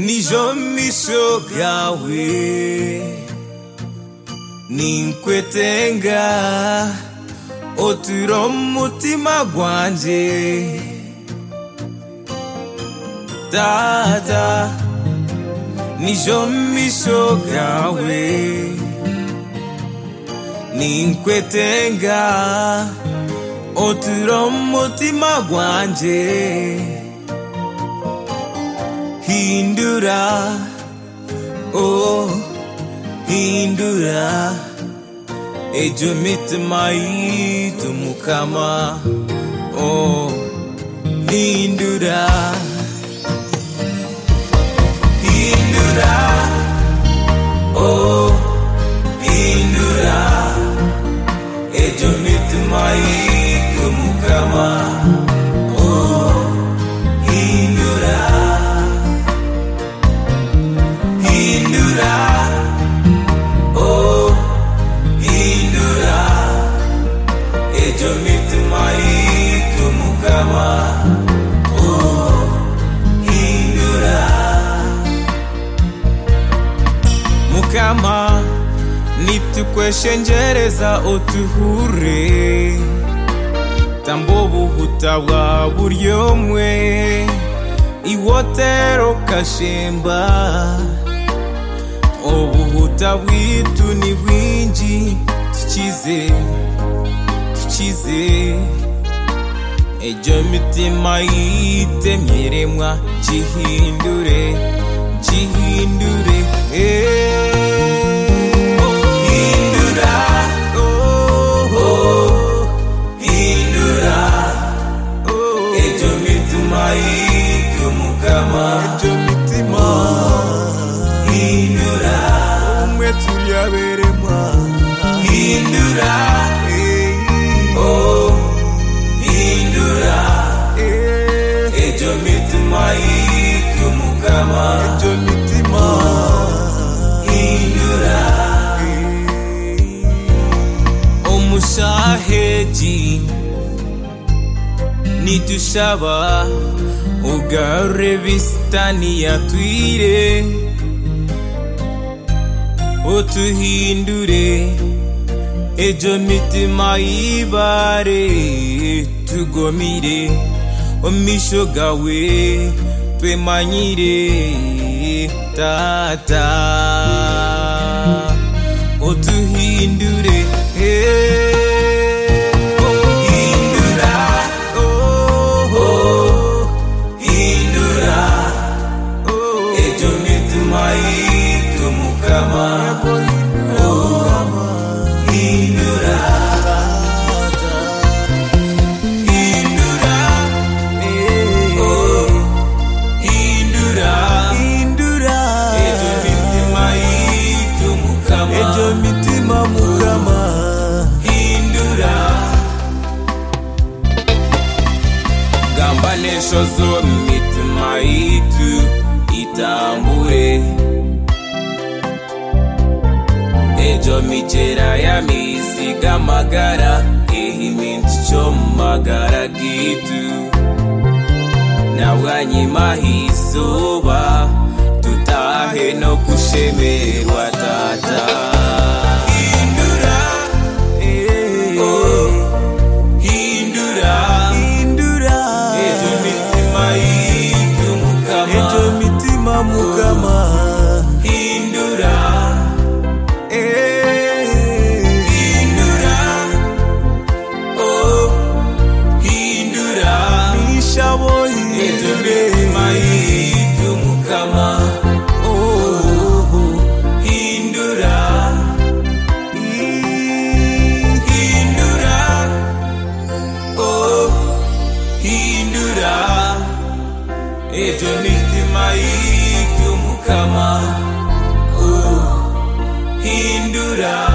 nijo misho yawe ninkwetenga oturo mutima gwanje Dada nijo misho yawe ninkwetenga oturo mutima gwanje Hindura, oh, hindura Ejo mitima itu mukama Oh, hindura Hindura, oh, hindura Ejo mitima itu mukama Oh, hindura Hindura, oh, hindura Ejo mitima itu mukama Oh, hindura Mukama nitukweshenjereza otuhure Tambo buhuta bwa buryomwe Iwotero kashemba Obuhuta bwitu ni bwinji tukize Ejo mitima yitemyeremwa gihindure Hindura, oh, hindura Ejo mitima yitu mukama Ejo mitima Hindura, umwe tuyaberemwa Hindura, oh, hindura Ejo mitima yitu mukama Ejo mitima Hindura Omushaheji nidushaba ugarure bisitani yatwire Otuhindure Ejo mitima ibare tugomire Omisho gawe twemanyire Tata Otuhindure Hindura, oh, hindura Ejo mitima itu mukama Ejo mitima mukama Hindura Gamba nesho zo mitima itu itambure Ejo mijera ya misiga magara Ehimintu cho magara gitu Nawanyima hisoba Tutahe no kushemerwa tata Hindura, oh, hindura Ejo mitima itu mukama Ejo mitima mukama Hindura, hindura, oh, hindura Mishabo Ejo mitima itu mukama Ejo mitima itu mukama Oh, hindura